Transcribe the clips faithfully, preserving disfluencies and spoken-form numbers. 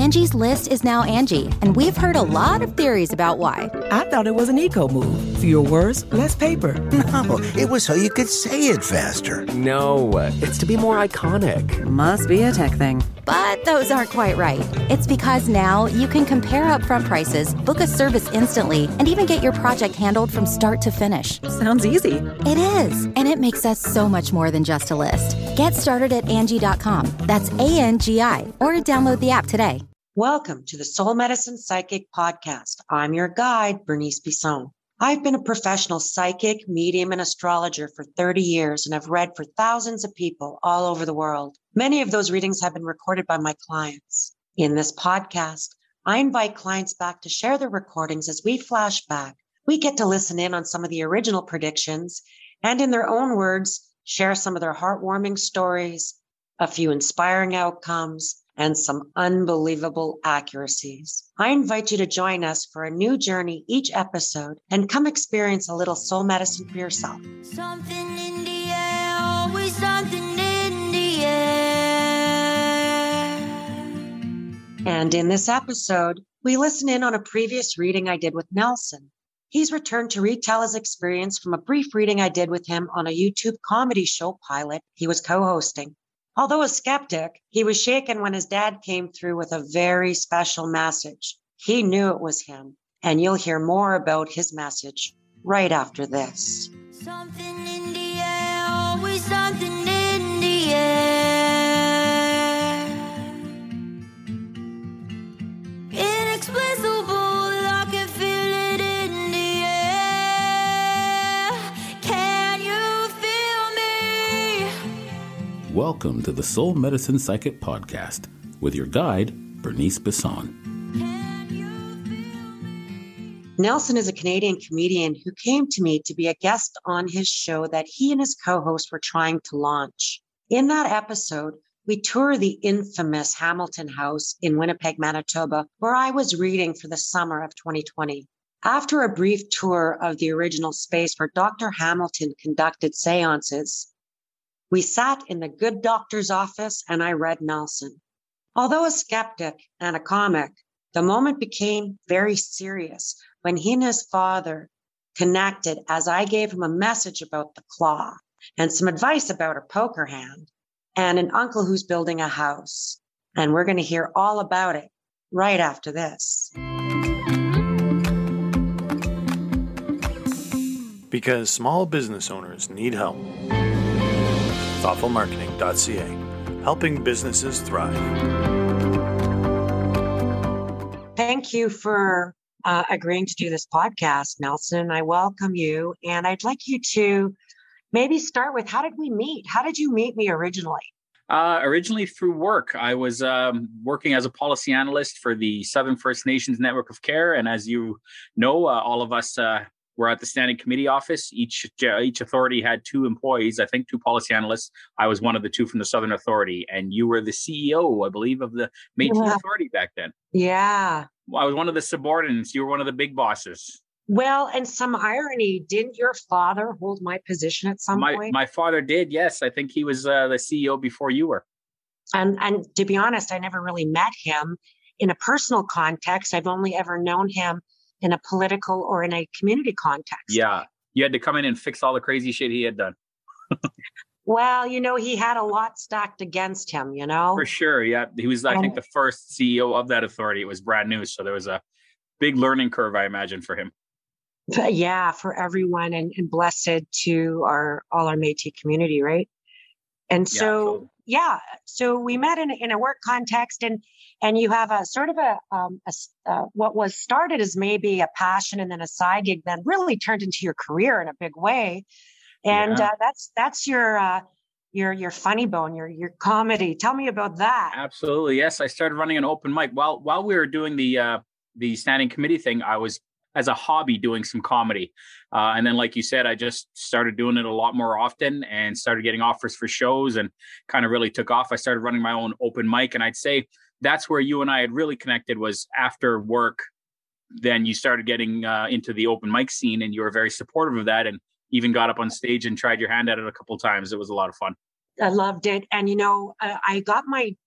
Angie's List is now Angie, and we've heard a lot of theories about why. I thought it was an eco move. Fewer words, less paper. No, it was so you could say it faster. No, it's to be more iconic. Must be a tech thing. But those aren't quite right. It's because now you can compare upfront prices, book a service instantly, and even get your project handled from start to finish. Sounds easy. It is, and it makes us so much more than just a list. Get started at Angie dot com. That's A N G I, or download the app today. Welcome to the Soul Medicine Psychic Podcast. I'm your guide, Bernice Bisson. I've been a professional psychic, medium, and astrologer for thirty years and have read for thousands of people all over the world. Many of those readings have been recorded by my clients. In this podcast, I invite clients back to share their recordings as we flash back. We get to listen in on some of the original predictions and, in their own words, share some of their heartwarming stories, a few inspiring outcomes, and some unbelievable accuracies. I invite you to join us for a new journey each episode and come experience a little soul medicine for yourself. Something in the air, always something in the air. And in this episode, we listen in on a previous reading I did with Nelson. He's returned to retell his experience from a brief reading I did with him on a YouTube comedy show pilot he was co-hosting. Although a skeptic, he was shaken when his dad came through with a very special message. He knew it was him, and you'll hear more about his message right after this. Something in the air, always something in the air. Inexplicable, I can feel it in the air. Can you feel me? Welcome to the Soul Medicine Psychic Podcast with your guide, Bernice Bisson. Nelson is a Canadian comedian who came to me to be a guest on his show that he and his co-host were trying to launch. In that episode, we tour the infamous Hamilton House in Winnipeg, Manitoba, where I was reading for the summer of twenty twenty. After a brief tour of the original space where Doctor Hamilton conducted seances, we sat in the good doctor's office and I read Nelson. Although a skeptic and a comic, the moment became very serious when he and his father connected as I gave him a message about the claw and some advice about a poker hand and an uncle who's building a house. And we're going to hear all about it right after this. Because small business owners need help. thoughtful marketing dot c a, helping businesses thrive. Thank you for uh, agreeing to do this podcast, Nelson. I welcome you. And I'd like you to maybe start with, how did we meet? How did you meet me originally? Uh, originally through work. I was um, working as a policy analyst for the Southern First Nations Network of Care. And as you know, uh, all of us uh, were at the standing committee office. Each each authority had two employees, I think two policy analysts. I was one of the two from the Southern Authority. And you were the C E O, I believe, of the Métis Yeah. Authority back then. Yeah. Well, I was one of the subordinates. You were one of the big bosses. Well, and some irony, didn't your father hold my position at some My point? my father did, yes. I think he was uh, the C E O before you were. And and to be honest, I never really met him in a personal context. I've only ever known him in a political or in a community context. Yeah. You had to come in and fix all the crazy shit he had done. Well, you know, he had a lot stacked against him, you know? For sure, yeah. He was, I think, the first C E O of that authority. It was brand new, so there was a big learning curve, I imagine, for him. But yeah, for everyone, and, and blessed to our all our Métis community, right? And Yeah, so, totally. yeah, so we met in a, in a work context, and and you have a sort of a, um, a s- uh, what was started as maybe a passion and then a side gig, then really turned into your career in a big way. And Yeah. uh, that's that's your uh, your your funny bone, your your comedy. Tell me about that. Absolutely, yes. I started running an open mic while while we were doing the uh, the standing committee thing. I was, as a hobby, doing some comedy, uh, and then, like you said, I just started doing it a lot more often and started getting offers for shows, and kind of really took off. I started running my own open mic, and I'd say that's where you and I had really connected, was after work. Then you started getting uh, into the open mic scene, and you were very supportive of that, and even got up on stage and tried your hand at it a couple of times. It was a lot of fun. I loved it. And, you know, uh, I got my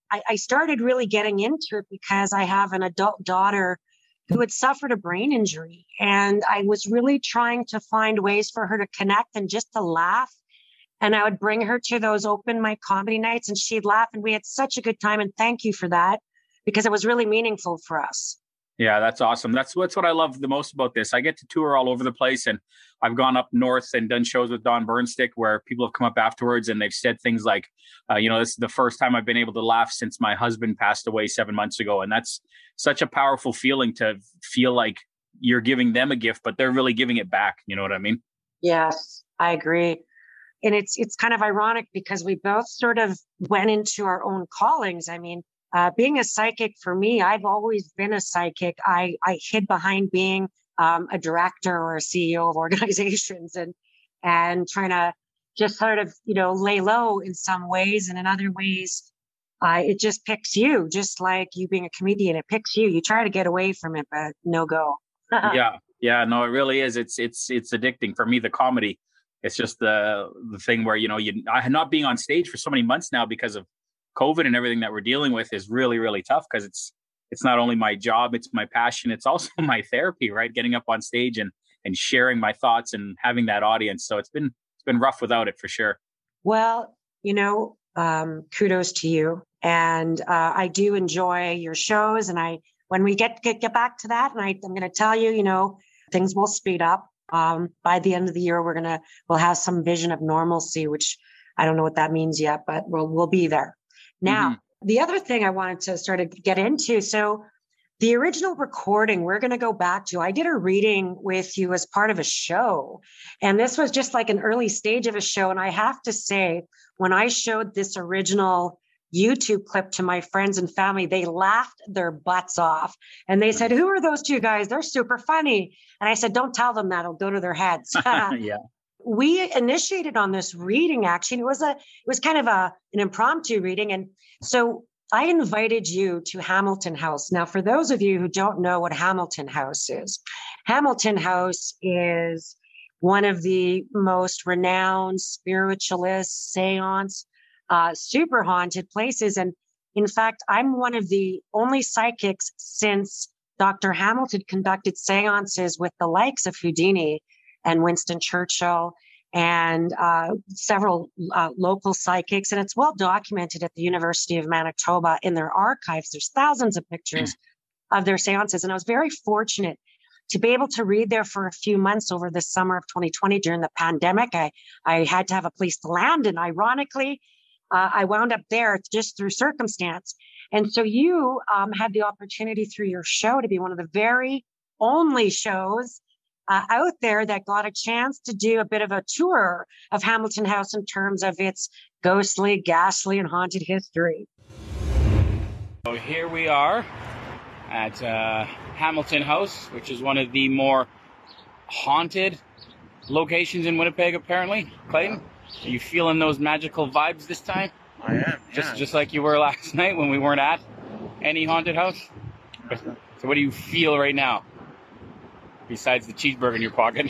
I, I started really getting into it because I have an adult daughter who had suffered a brain injury. And I was really trying to find ways for her to connect and just to laugh. And I would bring her to those open mic comedy nights and she'd laugh. And we had such a good time. And thank you for that, because it was really meaningful for us. Yeah, that's awesome. That's what's what I love the most about this. I get to tour all over the place, and I've gone up north and done shows with Don Burnstick where people have come up afterwards and they've said things like, uh, you know, this is the first time I've been able to laugh since my husband passed away seven months ago. And that's such a powerful feeling, to feel like you're giving them a gift, but they're really giving it back. You know what I mean? Yes, I agree. And it's it's kind of ironic because we both sort of went into our own callings. I mean, Uh, being a psychic for me, I've always been a psychic. I, I hid behind being um, a director or a C E O of organizations and and trying to just sort of, you know, lay low in some ways. And in other ways, uh, it just picks you, just like you being a comedian. It picks you. You try to get away from it, but no go. yeah. Yeah. No, it really is. It's it's it's addicting. For me, the comedy, it's just the, the thing where, you know, you I, not being on stage for so many months now because of COVID and everything that we're dealing with is really, really tough, because it's it's not only my job, it's my passion, it's also my therapy, right? Getting up on stage and and sharing my thoughts and having that audience. So it's been it's been rough without it, for sure. Well, you know, um, kudos to you, and uh, I do enjoy your shows. And I, when we get get, get back to that, and I, I'm going to tell you, you know, things will speed up. Um, by the end of the year, we're gonna we'll have some vision of normalcy, which I don't know what that means yet, but we'll we'll be there. Now, mm-hmm. The other thing I wanted to sort of get into, so the original recording, we're going to go back to, I did a reading with you as part of a show. And this was just like an early stage of a show. And I have to say, when I showed this original YouTube clip to my friends and family, they laughed their butts off. And they said, who are those two guys? They're super funny. And I said, don't tell them that. It'll go to their heads. Yeah. We initiated on this reading, actually. It was a, it was kind of a, an impromptu reading. And so I invited you to Hamilton House. Now, for those of you who don't know what Hamilton House is, Hamilton House is one of the most renowned spiritualist, seance, uh, super haunted places. And in fact, I'm one of the only psychics since Doctor Hamilton conducted seances with the likes of Houdini and Winston Churchill and uh, several uh, local psychics. And it's well documented at the University of Manitoba in their archives. There's thousands of pictures of their seances. And I was very fortunate to be able to read there for a few months over the summer of twenty twenty during the pandemic. I, I had to have a place to land. And ironically, uh, I wound up there just through circumstance. And so you um, had the opportunity through your show to be one of the very only shows Uh, out there that got a chance to do a bit of a tour of Hamilton House in terms of its ghostly, ghastly, and haunted history. So here we are at uh, Hamilton House, which is one of the more haunted locations in Winnipeg, apparently. Clayton, are you feeling those magical vibes this time? I am, yeah. Just, just like you were last night when we weren't at any haunted house? So what do you feel right now? Besides the cheeseburger in your pocket.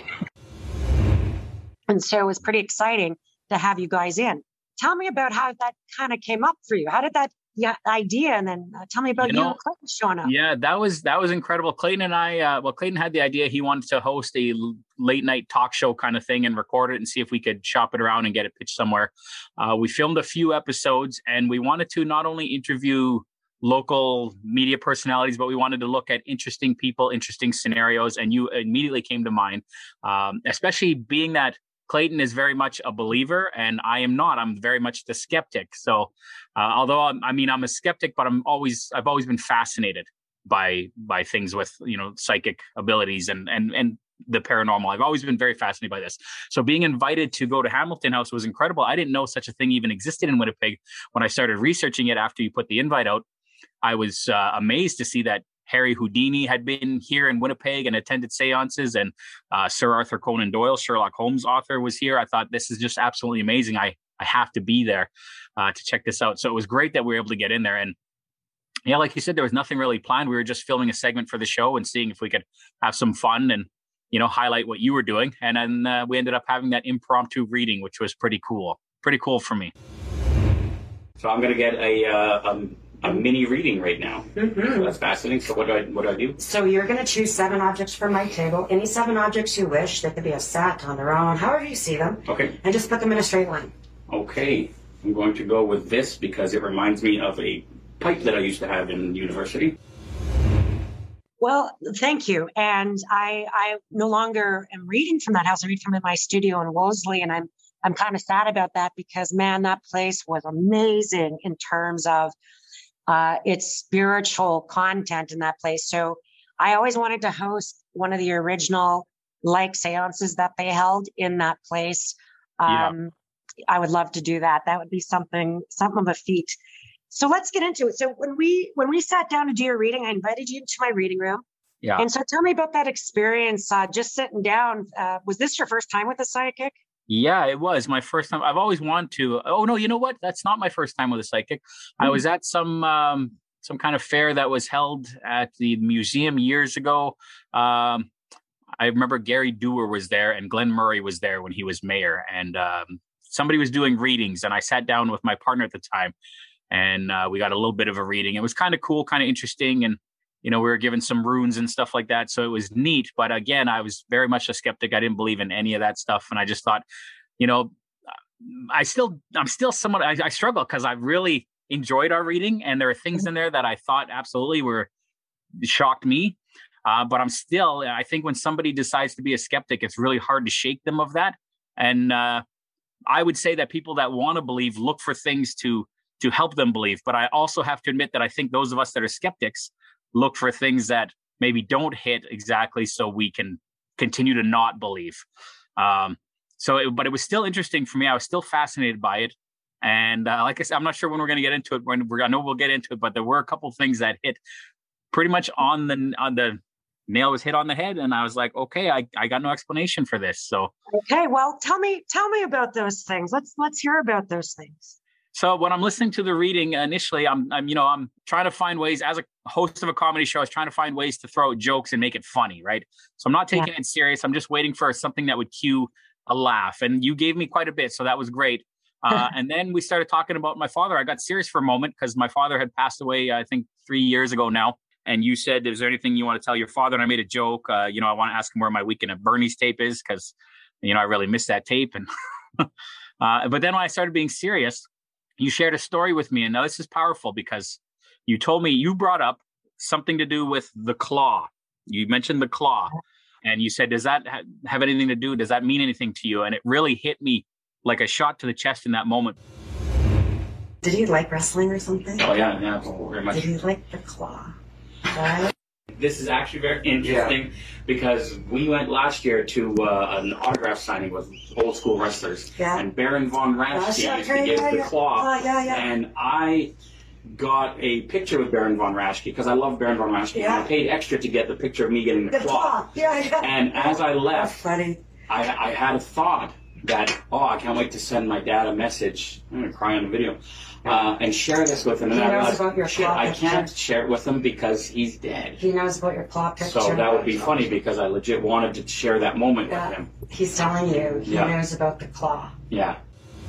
And so it was pretty exciting to have you guys in. Tell me about how that kind of came up for you. How did that yeah, idea, and then uh, tell me about you, know, you and Clayton showing up. Yeah, that was that was incredible. Clayton and I, uh, well, Clayton had the idea. He wanted to host a late night talk show kind of thing and record it and see if we could shop it around and get it pitched somewhere. Uh, we filmed a few episodes, and we wanted to not only interview local media personalities, but we wanted to look at interesting people, interesting scenarios, and you immediately came to mind, um, especially being that Clayton is very much a believer and I am not. I'm very much the skeptic. So uh, although I'm, I mean, I'm a skeptic, but I'm always, I've always been fascinated by, by things with, you know, psychic abilities and, and, and the paranormal. I've always been very fascinated by this. So being invited to go to Hamilton House was incredible. I didn't know such a thing even existed in Winnipeg. When I started researching it after you put the invite out, I was uh, amazed to see that Harry Houdini had been here in Winnipeg and attended seances, and uh, Sir Arthur Conan Doyle, Sherlock Holmes author, was here. I thought, this is just absolutely amazing. I, I have to be there uh, to check this out. So it was great that we were able to get in there. And yeah, like you said, there was nothing really planned. We were just filming a segment for the show and seeing if we could have some fun and, you know, highlight what you were doing. And then uh, we ended up having that impromptu reading, which was pretty cool. Pretty cool for me. So I'm going to get a, uh, a a mini reading right now. Mm-hmm. So that's fascinating. So what do I what do I do? So you're going to choose seven objects from my table. Any seven objects you wish. They could be a set on their own, however you see them. Okay. And just put them in a straight line. Okay. I'm going to go with this because it reminds me of a pipe that I used to have in university. Well, thank you. And I I no longer am reading from that house. I read from in my studio in Wolseley, and I'm I'm kind of sad about that because, man, that place was amazing in terms of uh, its spiritual content in that place. So I always wanted to host one of the original like seances that they held in that place. Um, yeah. I would love to do that. That would be something, something of a feat. So let's get into it. So when we when we sat down to do your reading, I invited you into my reading room. Yeah. And so tell me about that experience, uh, just sitting down. Uh, was this your first time with a psychic? Yeah, it was my first time. I've always wanted to. Oh no, you know what? That's not my first time with a psychic. Mm-hmm. I was at some um, some kind of fair that was held at the museum years ago. Um, I remember Gary Dewar was there and Glenn Murray was there when he was mayor, and um, somebody was doing readings, and I sat down with my partner at the time, and uh, we got a little bit of a reading. It was kind of cool, kind of interesting, and you know, we were given some runes and stuff like that. So it was neat. But again, I was very much a skeptic. I didn't believe in any of that stuff. And I just thought, you know, I still, I'm still somewhat, I, I struggle because I really enjoyed our reading. And there are things in there that I thought absolutely were shocked me. Uh, but I'm still, I think when somebody decides to be a skeptic, it's really hard to shake them of that. And uh, I would say that people that want to believe look for things to, to help them believe. But I also have to admit that I think those of us that are skeptics look for things that maybe don't hit exactly so we can continue to not believe. Um, so, it, but it was still interesting for me. I was still fascinated by it. And uh, like I said, I'm not sure when we're going to get into it. When we're, I know we'll get into it, but there were a couple of things that hit pretty much on the, on the nail was hit on the head. And I was like, okay, I, I got no explanation for this. So, okay, well, tell me, tell me about those things. Let's, let's hear about those things. So when I'm listening to the reading initially, I'm, I'm, you know, I'm trying to find ways as a host of a comedy show, I was trying to find ways to throw out jokes and make it funny, right? So I'm not taking yeah. it serious. I'm just waiting for something that would cue a laugh. And you gave me quite a bit, so that was great. Uh, and then we started talking about my father. I got serious for a moment because my father had passed away, I think, three years ago now. And you said, is there anything you want to tell your father? And I made a joke. Uh, you know, I want to ask him where my Weekend at Bernie's tape is because, you know, I really missed that tape. And uh, but then when I started being serious, you shared a story with me, and now this is powerful because you told me you brought up something to do with the claw. You mentioned the claw, and you said, does that ha- have anything to do? Does that mean anything to you? And it really hit me like a shot to the chest in that moment. Did he like wrestling or something? Oh, yeah, yeah, very much. Did he like the claw? Right? This is actually very interesting yeah. because we went last year to uh, an autograph signing with old school wrestlers. Yeah. And Baron Von Raschke yeah, used to give yeah, the yeah. claw. Uh, yeah, yeah. And I got a picture with Baron Von Raschke because I love Baron Von Raschke. Yeah. And I paid extra to get the picture of me getting the, the claw. claw. Yeah, yeah. And as I left, funny. I, I had a thought that, oh, I can't wait to send my dad a message. I'm going to cry on the video. Uh, and share this with him. And he I knows realized, about your shit, claw I picture. can't share it with him because he's dead. He knows about your claw picture. So that would be funny because I legit wanted to share that moment yeah. with him. He's telling you he yeah. knows about the claw. Yeah.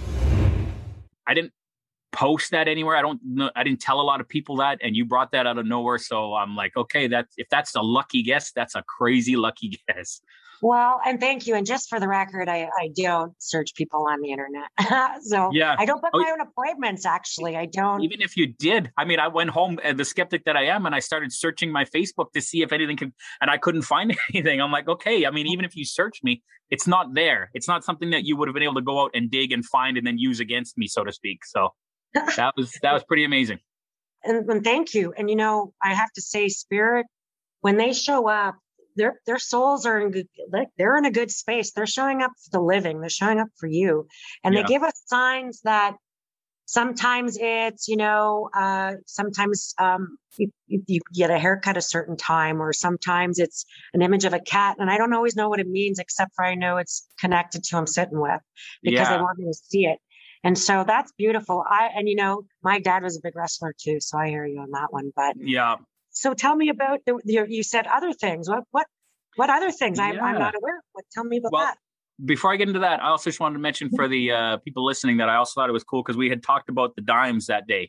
I didn't post that anywhere. I don't know. I didn't tell a lot of people that, and you brought that out of nowhere. So I'm like, okay, that if that's a lucky guess, that's a crazy lucky guess. Well, and thank you. And just for the record, I, I don't search people on the internet. so yeah. I don't book oh, my own appointments, actually. I don't. Even if you did, I mean, I went home and the skeptic that I am, and I started searching my Facebook to see if anything could, and I couldn't find anything. I'm like, okay, I mean, even if you search me, it's not there. It's not something that you would have been able to go out and dig and find and then use against me, so to speak. So that was, that was pretty amazing. And, and thank you. And, you know, I have to say, Spirit, when they show up, Their their souls are in good, they're in a good space. They're showing up for the living. They're showing up for you. And yeah. they give us signs that sometimes it's, you know, uh, sometimes um, you, you get a haircut a certain time, or sometimes it's an image of a cat. And I don't always know what it means, except for I know it's connected to who I'm sitting with because yeah. they want me to see it. And so that's beautiful. I And, you know, my dad was a big wrestler too. So I hear you on that one. But yeah. So tell me about the, the, you said other things. What, what, what other things? I, yeah. I'm not aware of. What, tell me about well, that. Before I get into that, I also just wanted to mention for the uh, people listening that I also thought it was cool because we had talked about the dimes that day.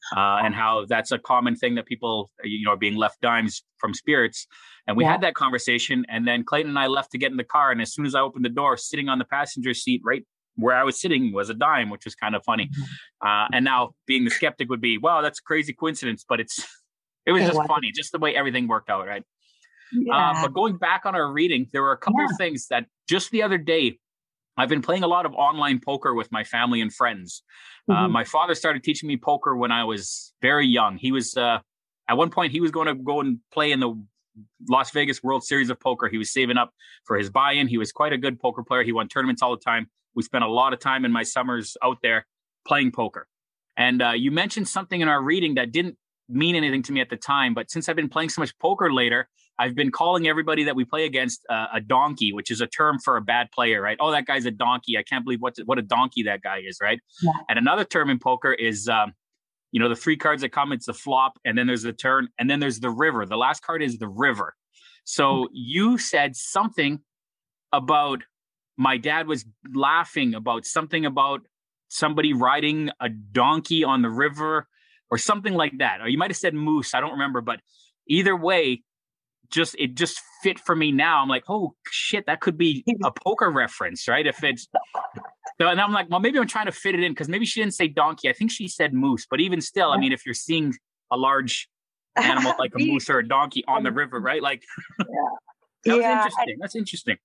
uh, and how that's a common thing that people, you know, are being left dimes from spirits. And we yeah. had that conversation. And then Clayton and I left to get in the car. And as soon as I opened the door, sitting on the passenger seat, right where I was sitting, was a dime, which was kind of funny. Mm-hmm. Uh, and now being the skeptic would be, wow, that's a crazy coincidence. But it's it was it just was. funny, just the way everything worked out, right? Yeah. Uh, but going back on our reading, there were a couple yeah. of things that just the other day, I've been playing a lot of online poker with my family and friends. Mm-hmm. Uh, my father started teaching me poker when I was very young. He was, uh, at one point, he was going to go and play in the Las Vegas World Series of Poker. He was saving up for his buy-in. He was quite a good poker player. He won tournaments all the time. We spent a lot of time in my summers out there playing poker. And uh, you mentioned something in our reading that didn't mean anything to me at the time, but since I've been playing so much poker later, I've been calling everybody that we play against uh, a donkey, which is a term for a bad player, right? Oh, that guy's a donkey. I can't believe what what a donkey that guy is, right? Yeah. And another term in poker is, um, you know, the three cards that come, it's the flop, and then there's the turn, and then there's the river. The last card is the river. So mm-hmm. you said something about my dad was laughing about something about somebody riding a donkey on the river or something like that. Or you might have said moose. I don't remember, but either way, just it just fit for me now. I'm like, oh shit, that could be a poker reference, right? If it's so, and I'm like, well, maybe I'm trying to fit it in because maybe she didn't say donkey. I think she said moose. But even still, I mean, if you're seeing a large animal like a moose or a donkey on the river, right? Like, yeah. that was yeah, interesting. That's interesting.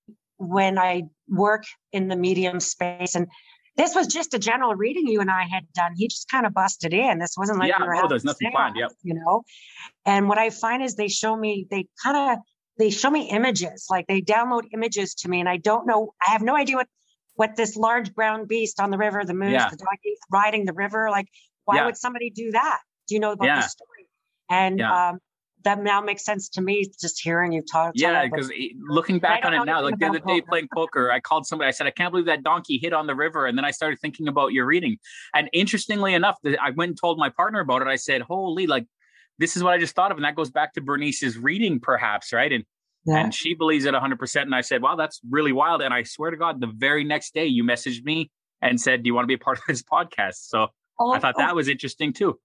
When I work in the medium space, and this was just a general reading you and I had done. He just kind of busted in. This wasn't like yeah, we were no, there's nothing planned. Yep. You know, and what I find is they show me, they kind of, they show me images, like they download images to me, and I don't know, I have no idea what, what this large brown beast on the river, the moose, yeah. the donkey riding the river, like why yeah. would somebody do that? Do you know about yeah. the story? And yeah. um, that now makes sense to me, just hearing you talk. Yeah, because looking back on it now, like the other day playing poker, I called somebody, I said, I can't believe that donkey hit on the river. And then I started thinking about your reading. And interestingly enough, I went and told my partner about it. I said, holy, like, this is what I just thought of. And that goes back to Bernice's reading, perhaps, right? And yeah. and she believes it one hundred percent. And I said, wow, that's really wild. And I swear to God, the very next day you messaged me and said, do you want to be a part of this podcast? So oh, I thought oh. that was interesting too.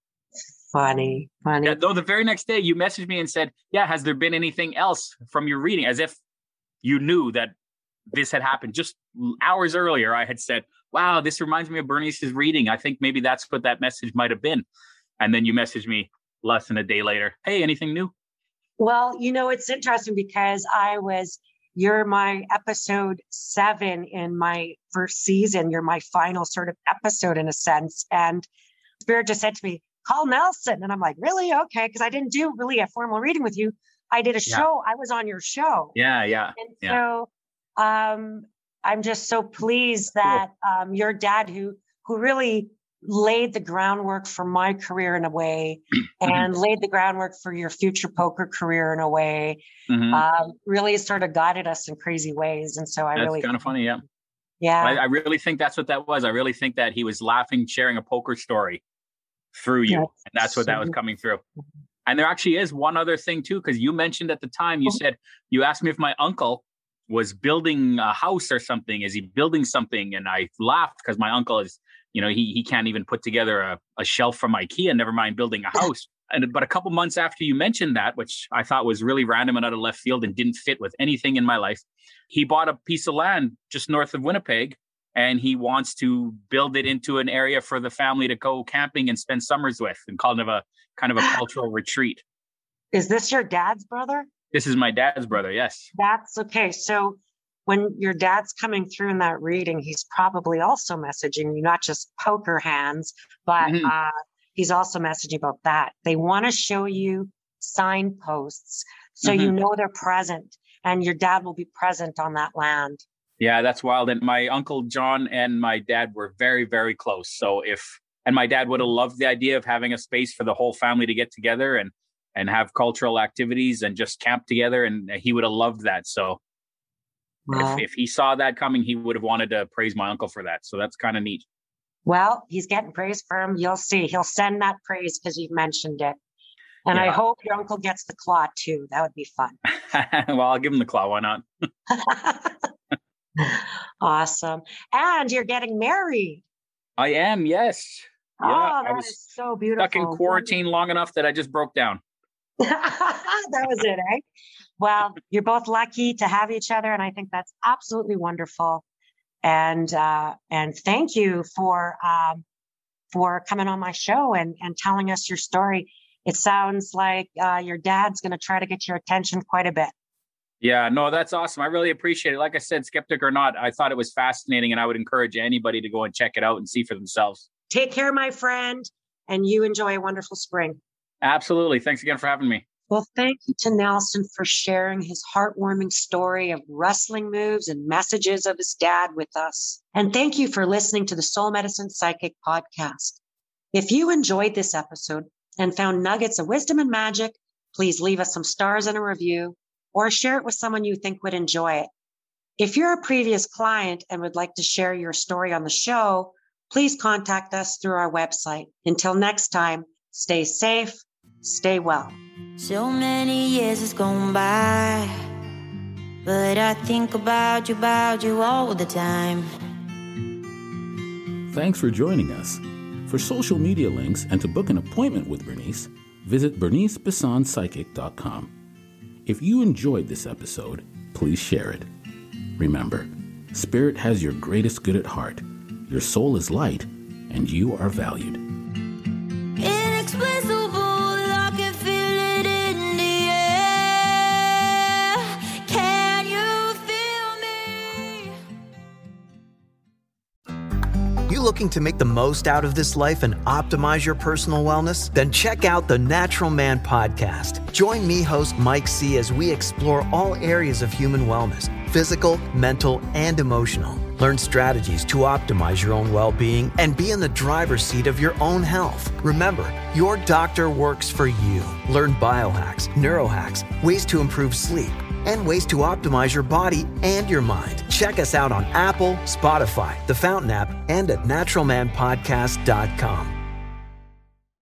Funny, funny. Yeah, though the very next day you messaged me and said, yeah, has there been anything else from your reading? As if you knew that this had happened just hours earlier. I had said, wow, this reminds me of Bernice's reading. I think maybe that's what that message might have been. And then you messaged me less than a day later. Hey, anything new? Well, you know, it's interesting because I was, you're my episode seven in my first season. You're my final sort of episode in a sense. And Spirit just said to me, call Nelson. And I'm like, really? Okay. Because I didn't do really a formal reading with you. I did a yeah. show. I was on your show. Yeah, yeah. And yeah. so um, I'm just so pleased that cool. um, your dad, who who really laid the groundwork for my career in a way and laid the groundwork for your future poker career in a way, mm-hmm. um, really sort of guided us in crazy ways. And so I that's really kind of funny. Yeah. Yeah. I, I really think that's what that was. I really think that he was laughing, sharing a poker story through you. Yes. And that's what that was coming through. And there actually is one other thing too, because you mentioned at the time, you said, you asked me if my uncle was building a house or something. Is he building something? And I laughed because my uncle is, you know, he he can't even put together a, a shelf from IKEA, never mind building a house. And but a couple months after you mentioned that, which I thought was really random and out of left field and didn't fit with anything in my life, he bought a piece of land just north of Winnipeg. And he wants to build it into an area for the family to go camping and spend summers with, and kind of a kind of a cultural retreat. Is this your dad's brother? This is my dad's brother. Yes. That's okay. So when your dad's coming through in that reading, he's probably also messaging you, not just poker hands, but mm-hmm. uh, he's also messaging about that. They want to show you signposts so mm-hmm. you know they're present, and your dad will be present on that land. Yeah, that's wild. And my uncle John and my dad were very, very close. So if, and my dad would have loved the idea of having a space for the whole family to get together and, and have cultural activities and just camp together. And he would have loved that. So wow. if, if he saw that coming, he would have wanted to praise my uncle for that. So that's kind of neat. Well, he's getting praise for him. You'll see. He'll send that praise because you've mentioned it. And yeah. I hope your uncle gets the claw too. That would be fun. Well, I'll give him the claw. Why not? Awesome. And you're getting married. I am, yes. Yeah, oh, that I was is so beautiful. Stuck in quarantine long enough that I just broke down. That was it, eh? Well, you're both lucky to have each other, and I think that's absolutely wonderful. And uh, and thank you for um, for coming on my show and and telling us your story. It sounds like uh, your dad's going to try to get your attention quite a bit. Yeah, no, that's awesome. I really appreciate it. Like I said, skeptic or not, I thought it was fascinating, and I would encourage anybody to go and check it out and see for themselves. Take care, my friend, and you enjoy a wonderful spring. Absolutely. Thanks again for having me. Well, thank you to Nelson for sharing his heartwarming story of wrestling moves and messages of his dad with us. And thank you for listening to the Soul Medicine Psychic podcast. If you enjoyed this episode and found nuggets of wisdom and magic, please leave us some stars and a review, or share it with someone you think would enjoy it. If you're a previous client and would like to share your story on the show, please contact us through our website. Until next time, stay safe, stay well. So many years has gone by, but I think about you, about you all the time. Thanks for joining us. For social media links and to book an appointment with Bernice, visit bernice bisson psychic dot com. If you enjoyed this episode, please share it. Remember, Spirit has your greatest good at heart. Your soul is light, and you are valued. Inexplicable, I can feel it in the air. Can you feel me? You looking to make the most out of this life and optimize your personal wellness? Then check out the Natural Man Podcast. Join me, host Mike C., as we explore all areas of human wellness, physical, mental, and emotional. Learn strategies to optimize your own well-being and be in the driver's seat of your own health. Remember, your doctor works for you. Learn biohacks, neurohacks, ways to improve sleep, and ways to optimize your body and your mind. Check us out on Apple, Spotify, the Fountain app, and at natural man podcast dot com.